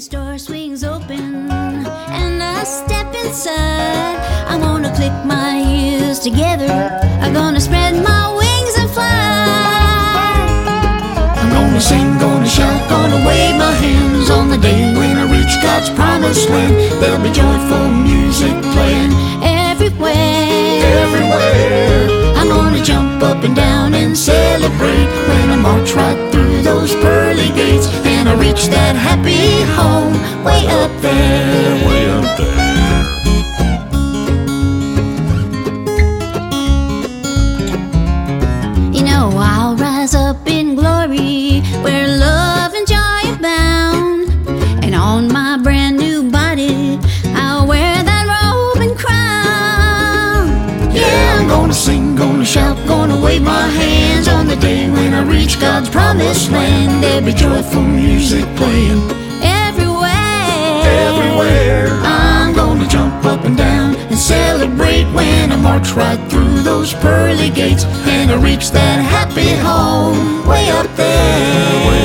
convenience store swings open and I step inside. I'm gonna click my heels together, I'm gonna spread my wings and fly. I'm gonna sing, gonna shout, gonna wave my hands on the day when I reach God's promised land. There'll be joyful music playing everywhere, everywhere. I'm gonna jump up and down and celebrate when I march right through those pearly gates and I reach that happy home way up there, way up there. You know, I'll rise up in glory where love and joy abound, and on my brand new body I'll wear that robe and crown. Yeah, I'm gonna sing, gonna shout, gonna wave my hands on the day when I reach God's promised land. There'll be joyful music playing everywhere, everywhere. I'm gonna jump up and down and celebrate when I march right through those pearly gates and I reach that happy home way up there, way